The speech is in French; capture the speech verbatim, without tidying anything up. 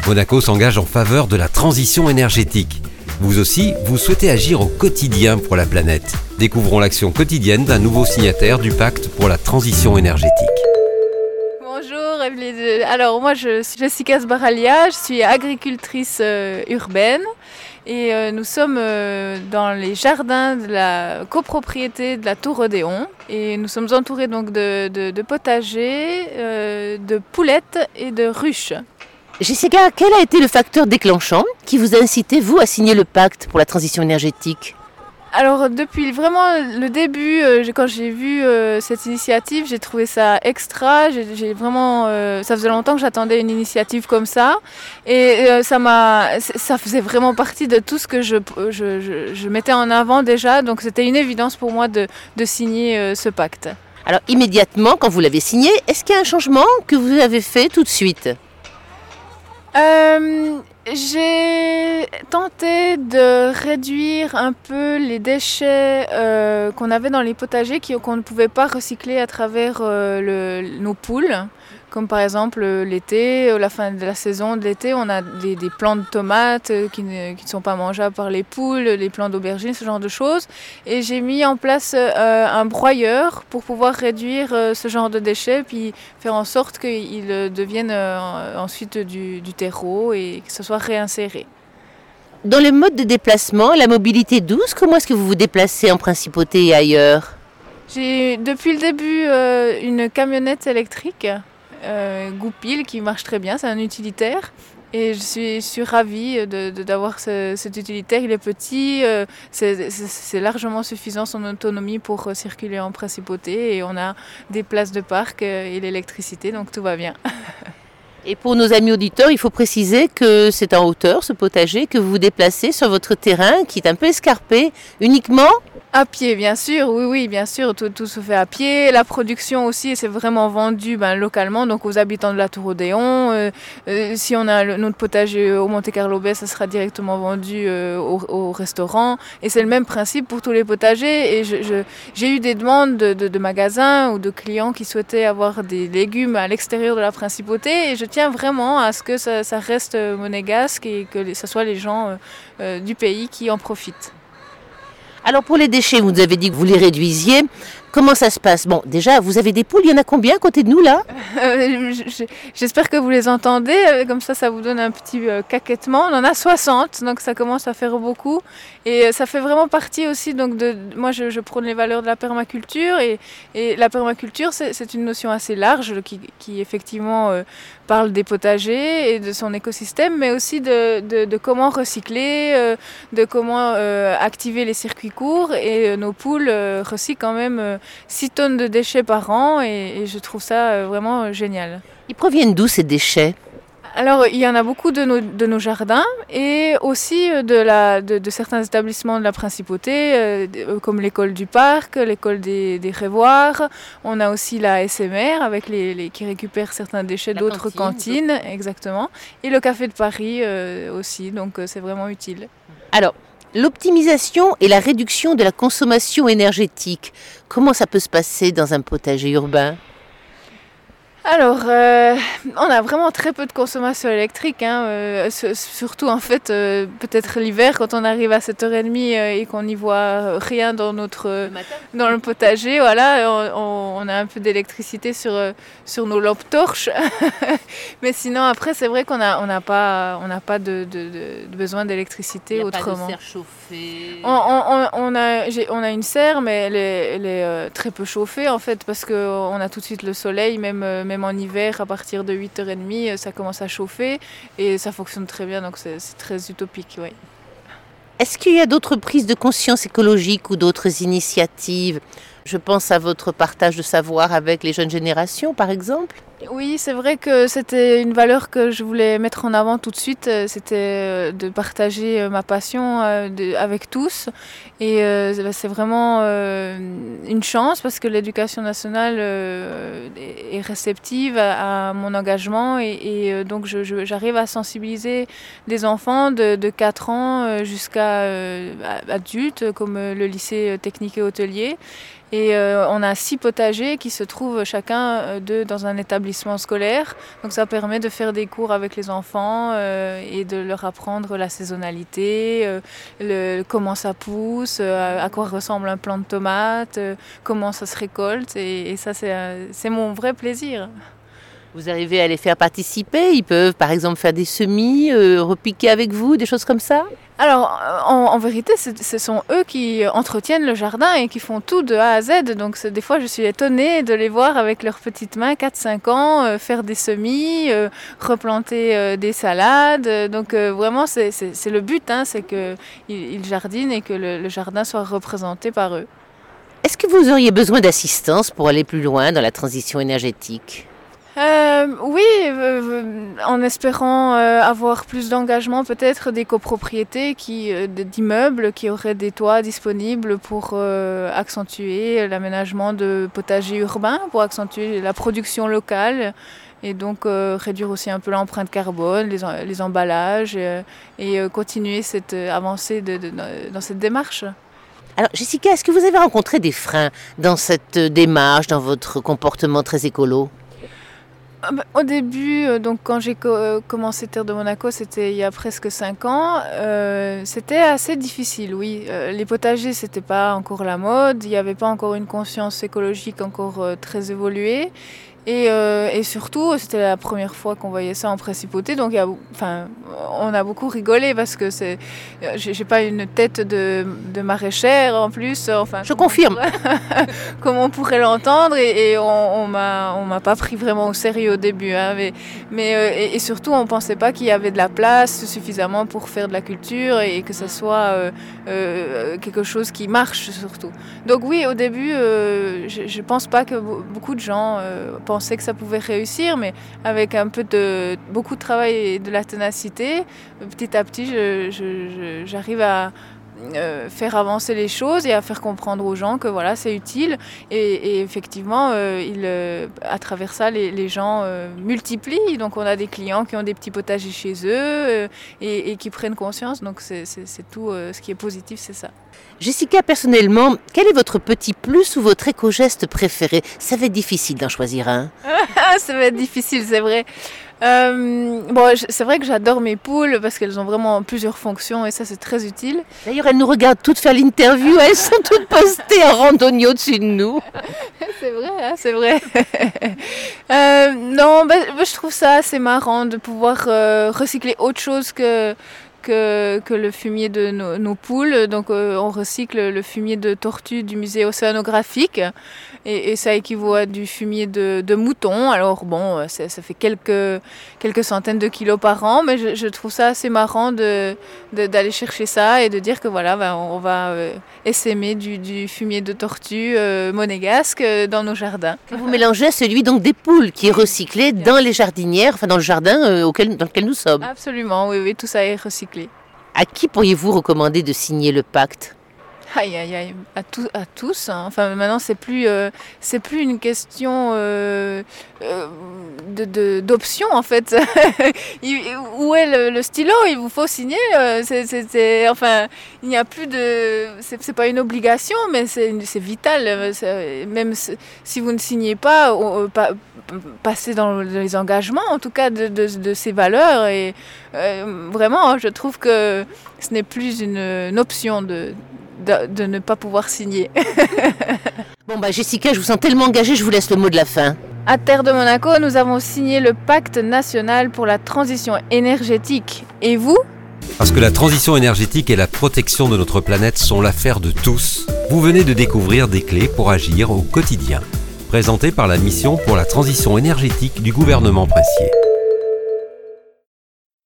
Monaco s'engage en faveur de la transition énergétique. Vous aussi, vous souhaitez agir au quotidien pour la planète. Découvrons l'action quotidienne d'un nouveau signataire du pacte pour la transition énergétique. Bonjour, alors moi je suis Jessica Sbaralia, je suis agricultrice euh, urbaine et euh, nous sommes euh, dans les jardins de la copropriété de la Tour Odéon et nous sommes entourés donc de, de, de potagers, euh, de poulettes et de ruches. Jessica, quel a été le facteur déclenchant qui vous a incité, vous, à signer le pacte pour la transition énergétique ? Alors depuis vraiment le début, euh, quand j'ai vu euh, cette initiative, j'ai trouvé ça extra. J'ai, j'ai vraiment, euh, ça faisait longtemps que j'attendais une initiative comme ça, et euh, ça m'a, ça faisait vraiment partie de tout ce que je, je, je, je mettais en avant déjà. Donc c'était une évidence pour moi de, de signer euh, ce pacte. Alors immédiatement, quand vous l'avez signé, est-ce qu'il y a un changement que vous avez fait tout de suite ? Euh, j'ai tenté de réduire un peu les déchets euh, qu'on avait dans les potagers qui, qu'on ne pouvait pas recycler à travers euh, le, nos poules. Comme par exemple l'été, à la fin de la saison de l'été, on a des, des plants de tomates qui ne, qui ne sont pas mangeables par les poules, les plants d'aubergines, ce genre de choses. Et j'ai mis en place euh, un broyeur pour pouvoir réduire euh, ce genre de déchets, puis faire en sorte qu'ils deviennent euh, ensuite du, du terreau et que ce soit réinséré. Dans le mode de déplacement, la mobilité douce, comment est-ce que vous vous déplacez en principauté et ailleurs ? J'ai depuis le début euh, une camionnette électrique. Euh, Goupil qui marche très bien, c'est un utilitaire et je suis, je suis ravie de, de, d'avoir ce, cet utilitaire. Il est petit, euh, c'est, c'est, c'est largement suffisant son autonomie pour euh, circuler en principauté et on a des places de parc euh, et l'électricité, donc tout va bien. Et pour nos amis auditeurs, il faut préciser que c'est en hauteur ce potager, que vous vous déplacez sur votre terrain qui est un peu escarpé, uniquement à pied, bien sûr, oui, oui, bien sûr, tout, tout se fait à pied. La production aussi, c'est vraiment vendu ben, localement, donc aux habitants de la Tour Odéon. Euh, euh, si on a le, notre potager au Monte-Carlo Bay, ça sera directement vendu euh, au, au restaurant. Et c'est le même principe pour tous les potagers. Et je, je, j'ai eu des demandes de, de, de magasins ou de clients qui souhaitaient avoir des légumes à l'extérieur de la principauté. Et je tiens vraiment à ce que ça, ça reste monégasque et que ce soit les gens euh, euh, du pays qui en profitent. Alors pour les déchets, vous nous avez dit que vous les réduisiez. Comment ça se passe ? Bon, déjà, vous avez des poules, il y en a combien à côté de nous là ? euh, J'espère que vous les entendez, comme ça ça vous donne un petit euh, caquettement. On en a soixante, donc ça commence à faire beaucoup. Et ça fait vraiment partie aussi, donc de, moi je, je prône les valeurs de la permaculture. Et, et la permaculture, c'est, c'est une notion assez large qui, qui effectivement euh, parle des potagers et de son écosystème, mais aussi de, de, de comment recycler, euh, de comment euh, activer les circuits courts. Et euh, nos poules euh, recyclent quand même euh, six tonnes de déchets par an et, et je trouve ça euh, vraiment génial. Ils proviennent d'où ces déchets ? Alors, il y en a beaucoup de nos, de nos jardins et aussi de, la, de, de certains établissements de la principauté, euh, comme l'école du parc, l'école des, des Révoirs. On a aussi la S M R avec les, les, qui récupère certains déchets la d'autres cantine, cantines, exactement. Et le Café de Paris euh, aussi, donc euh, c'est vraiment utile. Alors, l'optimisation et la réduction de la consommation énergétique, comment ça peut se passer dans un potager urbain ? Alors, euh, on a vraiment très peu de consommation électrique, hein, euh, surtout en fait, euh, peut-être l'hiver quand on arrive à sept heures trente euh, et qu'on n'y voit rien dans notre, le dans le potager, voilà, on, on a un peu d'électricité sur, sur nos lampes torches, mais sinon après c'est vrai qu'on n'a on n'a pas, on n'a pas de, de, de besoin d'électricité autrement. Il n'y a pas de serre chauffée. On, on, on, a, j'ai, on a une serre, mais elle est, elle est euh, très peu chauffée en fait, parce qu'on a tout de suite le soleil, même, même en hiver, à partir de huit heures trente, ça commence à chauffer et ça fonctionne très bien, donc c'est, c'est très utopique. Oui. Est-ce qu'il y a d'autres prises de conscience écologiques ou d'autres initiatives ? Je pense à votre partage de savoir avec les jeunes générations, par exemple. Oui, c'est vrai que c'était une valeur que je voulais mettre en avant tout de suite. C'était de partager ma passion avec tous. Et c'est vraiment une chance parce que l'éducation nationale est réceptive à mon engagement. Et donc je, j'arrive à sensibiliser des enfants de, de quatre ans jusqu'à adultes, comme le lycée technique et hôtelier. Et euh, on a six potagers qui se trouvent chacun euh, d'eux dans un établissement scolaire. Donc ça permet de faire des cours avec les enfants euh, et de leur apprendre la saisonnalité, euh, le, comment ça pousse, euh, à quoi ressemble un plant de tomate, euh, comment ça se récolte. Et, et ça, c'est, euh, c'est mon vrai plaisir. Vous arrivez à les faire participer? Ils peuvent par exemple faire des semis, euh, repiquer avec vous, des choses comme ça? Alors, en, en vérité, ce sont eux qui entretiennent le jardin et qui font tout de A à Z. Donc, des fois, je suis étonnée de les voir avec leurs petites mains, quatre cinq ans, euh, faire des semis, euh, replanter euh, des salades. Donc, euh, vraiment, c'est, c'est, c'est le but, hein, c'est qu'ils ils jardinent et que le, le jardin soit représenté par eux. Est-ce que vous auriez besoin d'assistance pour aller plus loin dans la transition énergétique? Euh, oui, euh, en espérant euh, avoir plus d'engagement, peut-être des copropriétés qui, euh, d'immeubles qui auraient des toits disponibles pour euh, accentuer l'aménagement de potagers urbains, pour accentuer la production locale et donc euh, réduire aussi un peu l'empreinte carbone, les, les emballages euh, et euh, continuer cette avancée de, de, de, dans cette démarche. Alors Jessica, est-ce que vous avez rencontré des freins dans cette démarche, dans votre comportement très écolo ? Au début, donc quand j'ai co- commencé Terre de Monaco, c'était il y a presque cinq ans, euh, c'était assez difficile, oui. Euh, les potagers, c'était pas encore la mode, il n'y avait pas encore une conscience écologique encore euh, très évoluée. Et, euh, et surtout, c'était la première fois qu'on voyait ça en principauté, donc il y a, enfin, on a beaucoup rigolé parce que c'est, j'ai, j'ai pas une tête de, de maraîchère en plus. Enfin, je confirme. Comme on pourrait l'entendre, et, et on, on m'a, on m'a pas pris vraiment au sérieux au début, hein, mais, mais euh, et, et surtout, on pensait pas qu'il y avait de la place suffisamment pour faire de la culture et, et que ça soit euh, euh, quelque chose qui marche surtout. Donc oui, au début, euh, je, je pense pas que beaucoup de gens euh, pensais que ça pouvait réussir, mais avec un peu de beaucoup de travail et de la ténacité, petit à petit, je, je, je, j'arrive à euh, faire avancer les choses et à faire comprendre aux gens que voilà, c'est utile. Et, et effectivement, euh, il, euh, à travers ça, les, les gens euh, multiplient. Donc, on a des clients qui ont des petits potagers chez eux euh, et, et qui prennent conscience. Donc, c'est, c'est, c'est tout euh, ce qui est positif, c'est ça. Jessica, personnellement, quel est votre petit plus ou votre éco-geste préféré? Ça va être difficile d'en choisir un. Ça va être difficile, c'est vrai. Euh, bon, c'est vrai que j'adore mes poules parce qu'elles ont vraiment plusieurs fonctions et ça, c'est très utile. D'ailleurs, elles nous regardent toutes faire l'interview. Elles sont toutes postées en randonnée au-dessus de nous. C'est vrai, hein, c'est vrai. euh, non, bah, bah, je trouve ça assez marrant de pouvoir euh, recycler autre chose que... Que, que le fumier de nos, nos poules. Donc euh, on recycle le fumier de tortue du musée océanographique et, et ça équivaut à du fumier de, de mouton. Alors bon, ça, ça fait quelques, quelques centaines de kilos par an, mais je, je trouve ça assez marrant de, de, d'aller chercher ça et de dire que voilà, ben, on va euh, essaimer du, du fumier de tortue euh, monégasque dans nos jardins. Vous mélangez celui donc des poules qui est recyclé dans les jardinières, enfin dans le jardin euh, auquel, dans lequel nous sommes. Absolument, oui, oui, tout ça est recyclé. À qui pourriez-vous recommander de signer le pacte ? Aïe, aïe, aïe, à, tout, à tous. Hein. Enfin, maintenant, c'est plus, euh, c'est plus une question euh, euh, de, de, d'option, en fait. il, où est le, le stylo? Il vous faut signer. Euh, c'est, c'est, c'est, enfin, il n'y a plus de... C'est, c'est pas une obligation, mais c'est, c'est vital. C'est, même si vous ne signez pas, on, pas passer dans les engagements, en tout cas, de, de, de ces valeurs. Et euh, vraiment, je trouve que ce n'est plus une, une option de... De, de ne pas pouvoir signer. Bon bah Jessica, je vous sens tellement engagée, je vous laisse le mot de la fin. À Terre de Monaco, nous avons signé le pacte national pour la transition énergétique. Et vous ? Parce que la transition énergétique et la protection de notre planète sont l'affaire de tous. Vous venez de découvrir des clés pour agir au quotidien. Présentées par la mission pour la transition énergétique du gouvernement Pressier.